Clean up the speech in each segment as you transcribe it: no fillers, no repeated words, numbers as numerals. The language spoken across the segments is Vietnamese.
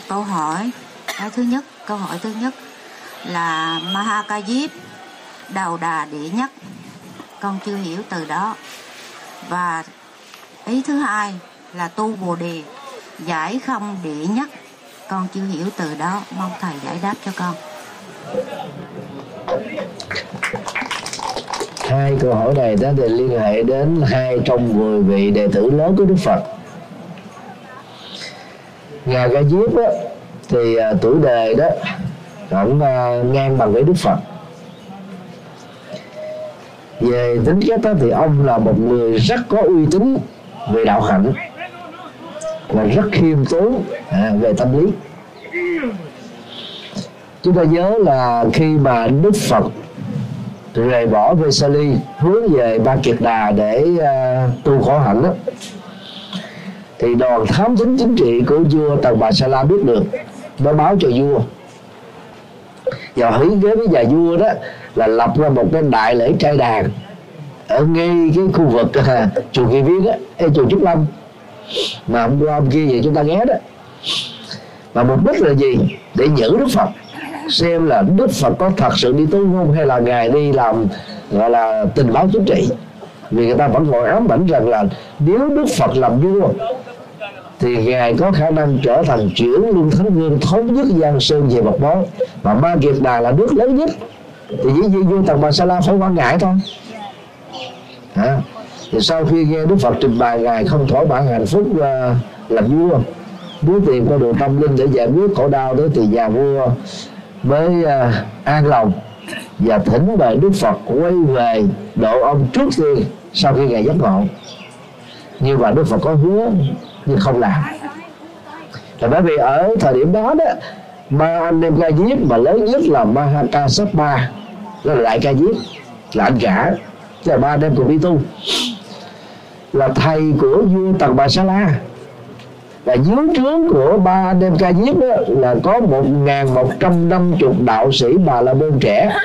câu hỏi. Câu hỏi thứ nhất là Mahakajip đầu đà địa nhất, con chưa hiểu từ đó. Và ý thứ hai là tu Bồ Đề giải không địa nhất, con chưa hiểu từ đó, mong thầy giải đáp cho con. Hai câu hỏi này đó thì liên hệ đến hai trong 10 vị đệ tử lớn của Đức Phật. Ngài Ca Diếp á, thì tuổi đời đó cũng ngang bằng với Đức Phật. Về tính cách đó, thì ông là một người rất có uy tín về đạo hạnh và rất khiêm tốn về tâm lý. Chúng ta nhớ là khi mà Đức Phật rời bỏ Vesali hướng về Ba Kiệt Đà để tu khổ hạnh đó, thì đoàn thám thính chính trị của vua Tần Bà Sa La biết được, nó báo cho vua và hủy kế với nhà vua đó là lập ra một cái đại lễ trai đàn ở ngay cái khu vực chùa Kỳ Viên á, chùa Trúc Lâm mà hôm qua hôm kia vậy chúng ta ghé đó. Và mục đích là gì? Để nhử Đức Phật, xem là Đức Phật có thật sự đi tu không, hay là ngài đi làm gọi là tình báo chính trị. Vì người ta vẫn còn ám ảnh rằng là nếu Đức Phật làm vua thì ngài có khả năng trở thành chuyển luân thánh vương thống nhất Giang Sơn về một mối, mà Ba Kiệt Đà là nước lớn nhất thì dĩ nhiên vua Tần Bà Sa La phải quan ngại thôi. Thì sau khi nghe Đức Phật trình bày ngài không thỏa mãn hạnh phúc làm vua, muốn tìm con đường tâm linh để giải quyết khổ đau đó, thì nhà vua mới an lòng và thỉnh mời Đức Phật quay về độ ông trước tiên sau khi ngài giác ngộ. Nhưng mà Đức Phật có hứa nhưng không làm, là bởi vì ở thời điểm đó đó, ba anh em Ca Diếp mà lớn nhất là Mahakasapa, đó là đại Ca Diếp, là anh cả, tức là ba anh em cùng đi tu, là thầy của vua Tần Bà Sa La. Và dưới trướng của ba anh em Ca Diếp đó là có 1150 đạo sĩ Bà La Môn trẻ.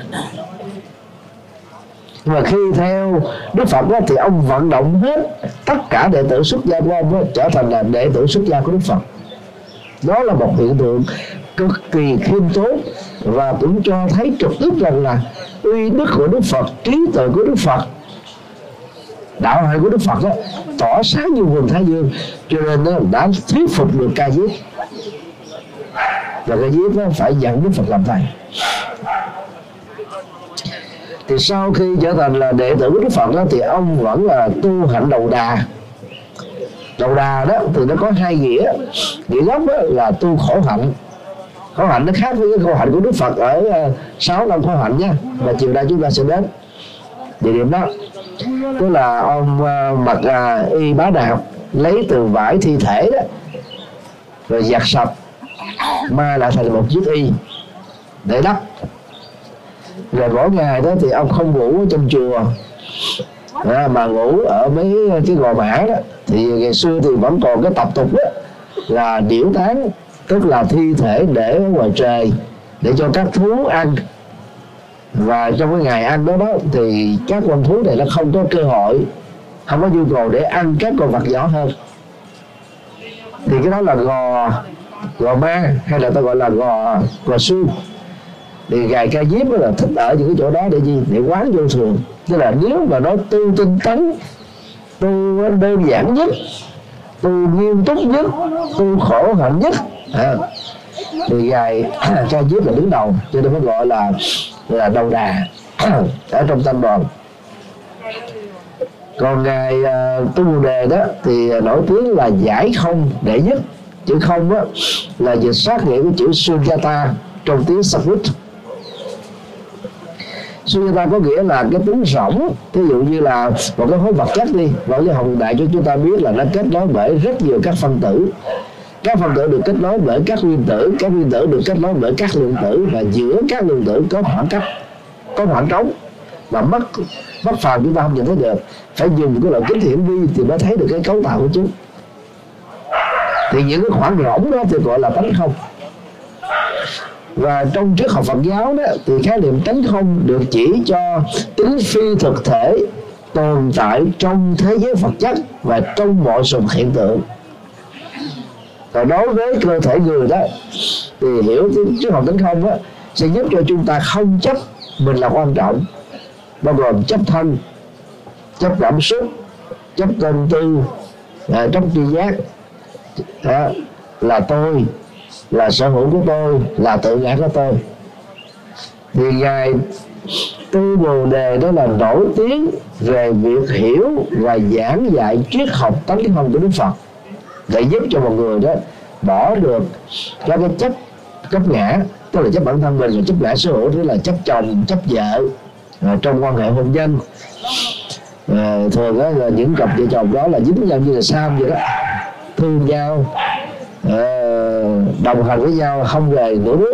Nhưng mà khi theo Đức Phật đó, thì ông vận động hết tất cả đệ tử xuất gia của ông đó, trở thành là đệ tử xuất gia của Đức Phật. Đó là một hiện tượng cực kỳ khiêm tốn và cũng cho thấy trực tiếp rằng là uy đức của Đức Phật, trí tuệ của Đức Phật, đạo hạnh của Đức Phật đó, tỏ sáng như vầng thái dương, cho nên nó đã thuyết phục được Ca Diếp, và Ca Diếp đó phải nhận Đức Phật làm thầy. Thì sau khi trở thành là đệ tử của Đức Phật đó, thì ông vẫn là tu hạnh đầu đà. Đầu đà đó thì nó có hai nghĩa. Nghĩa gốc đó là tu khổ hạnh. Khổ hạnh nó khác với cái khổ hạnh của Đức Phật ở 6 năm khổ hạnh nha, và chiều nay chúng ta sẽ đến địa điểm đó. Tức là ông mặc y bá đạo, lấy từ vải thi thể đó rồi giặt sạch, mai lại thành một chiếc y để đắp. Rồi mỗi ngày đó thì ông không ngủ ở trong chùa mà ngủ ở mấy cái gò mã đó. Thì ngày xưa thì vẫn còn cái tập tục đó là điểu tán, tức là thi thể để ở ngoài trời để cho các thú ăn. Và trong cái ngày ăn đó thì các con thú này nó không có cơ hội, không có nhu cầu để ăn các con vật nhỏ hơn. Thì cái đó là gò ma, hay là ta gọi là gò xương. Thì ngài Ca Diếp là thích ở những cái chỗ đó để gì? Để quán vô thường. Tức là nếu mà nó tu tinh tấn, tu đơn giản nhất, tu nghiêm túc nhất, tu khổ hạnh nhất, thì ngài Ca Diếp là đứng đầu, cho nên mới gọi là đầu đà ở trong tăng đoàn. Còn ngài Tu Bồ Đề đó thì nổi tiếng là giải không đệ nhất. Chữ không đó là dịch sát nghĩa của chữ Sunyata trong tiếng Sanskrit. Sunyata có nghĩa là cái tính rỗng. Ví dụ như là một cái khối vật chất đi, và cái hồng đại cho chúng ta biết là nó kết nối bởi rất nhiều các phân tử. Các phân tử được kết nối bởi các nguyên tử, các nguyên tử được kết nối bởi các lượng tử, và giữa các lượng tử có khoảng cách, có khoảng trống mà mắt phàm chúng ta không nhìn thấy được. Phải dùng cái loại kính hiển vi thì mới thấy được cái cấu tạo của chúng. Thì những cái khoảng rỗng đó thì gọi là tánh không. Và trong triết học Phật giáo đó thì khái niệm tánh không được chỉ cho tính phi thực thể tồn tại trong thế giới vật chất và trong mọi sự hiện tượng. Còn đối với cơ thể người đó thì hiểu triết học tánh không đó sẽ giúp cho chúng ta không chấp mình là quan trọng, bao gồm chấp thân, chấp cảm xúc, chấp tâm tư, chấp tri giác, là tôi, là sở hữu của tôi, là tự ngã của tôi. Thì ngài Tư Bồ Đề đó là nổi tiếng về việc hiểu và giảng dạy triết học tánh không của Đức Phật, để giúp cho một người đó bỏ được các cái chấp ngã, tức là chấp bản thân mình, và chấp ngã sở hữu, tức là chấp chồng, chấp vợ trong quan hệ hôn nhân. Thường đó là những cặp vợ chồng đó là dính nhau như là sam vậy đó, thương nhau, đồng hành với nhau không về nửa bước.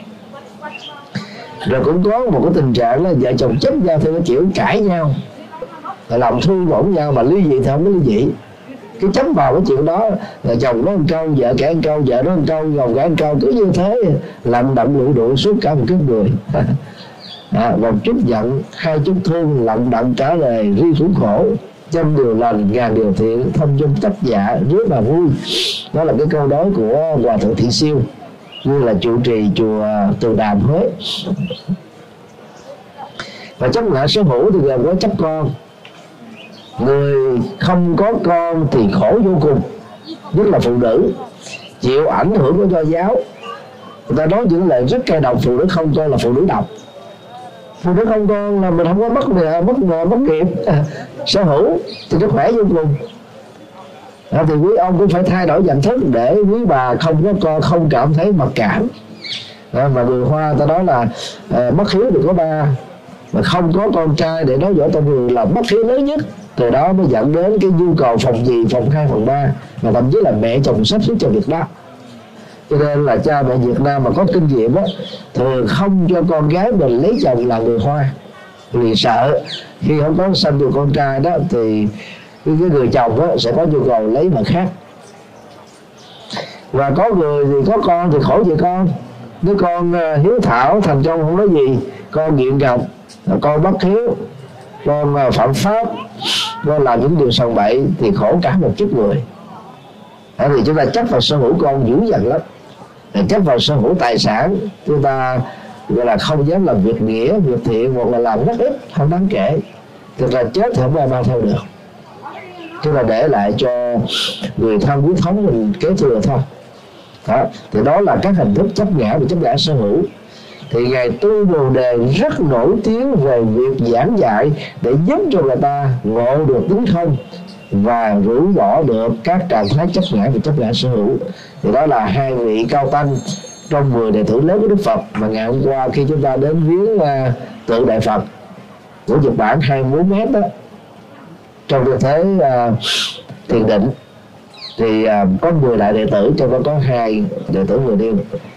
Rồi cũng có một cái tình trạng là vợ chồng chấp nhau theo cái kiểu cãi nhau, lòng thương tổn nhau, mà ly dị thì không có ly dị. Cái chấp vào cái chuyện đó là chồng nói một câu, vợ kể một câu, vợ nói một câu, chồng kể một câu, cứ như thế lận đận lụi đuổi suốt cả một kiếp người. Một chút giận, hai chút thương, lận đận trả lời ri khủng khổ, trăm điều lành, ngàn điều thiện, thông dung tất dạ, rất là vui. Đó là cái câu nói của Hòa Thượng Thị Siêu, như là trụ trì chùa Từ Đàm, Huế. Và chấp ngã sở hữu thì gồm có chấp con. Người không có con thì khổ vô cùng, nhất là phụ nữ chịu ảnh hưởng của do giáo. Người ta nói những lời rất cay độc: phụ nữ không con là phụ nữ độc. Phụ nữ không con là mình không có mất nghiệp sở hữu thì nó khỏe vô cùng. Thì quý ông cũng phải thay đổi nhận thức để quý bà không có con không cảm thấy mặc cảm. Mà người Hoa ta nói là bất hiếu được có ba, mà không có con trai để nói võ tông người là bất hiếu lớn nhất. Từ đó mới dẫn đến cái nhu cầu phòng gì, phòng 2, phòng 3, mà thậm chí là mẹ chồng sắp xếp cho việc đó. Cho nên là cha mẹ Việt Nam mà có kinh nghiệm á, thường không cho con gái mình lấy chồng là người Hoa, vì sợ khi không có sinh được con trai đó thì cái người chồng đó sẽ có nhu cầu lấy vợ khác. Và có người thì có con thì khổ về con, đứa con hiếu thảo thành công không nói gì, con nghiện ngập, con bất hiếu, con phạm pháp, con làm những điều sằng bậy thì khổ cả một chút người. Thì chúng ta chấp vào sở hữu con dữ dằn lắm, chấp vào sở hữu tài sản, chúng ta gọi là không dám làm việc nghĩa, việc thiện, hoặc là làm rất ít, không đáng kể. Thực ra chết thì không ai mang theo được, chúng ta để lại cho người thân quý thống mình kế thừa thôi. Thì đó là các hình thức chấp ngã và chấp ngã sở hữu. Thì ngài Tư Bồ Đề rất nổi tiếng về việc giảng dạy để giúp cho người ta ngộ được tính không và rũ bỏ được các trạng thái chấp ngã và chấp ngã sở hữu. Thì đó là hai vị cao tăng trong 10 đệ tử lớn của Đức Phật mà ngày hôm qua khi chúng ta đến viếng tượng Đại Phật của Nhật Bản 24 mét đó, trong tư thế thiền định, thì có 10 đại đệ tử, trong đó có 2 đệ tử người điên.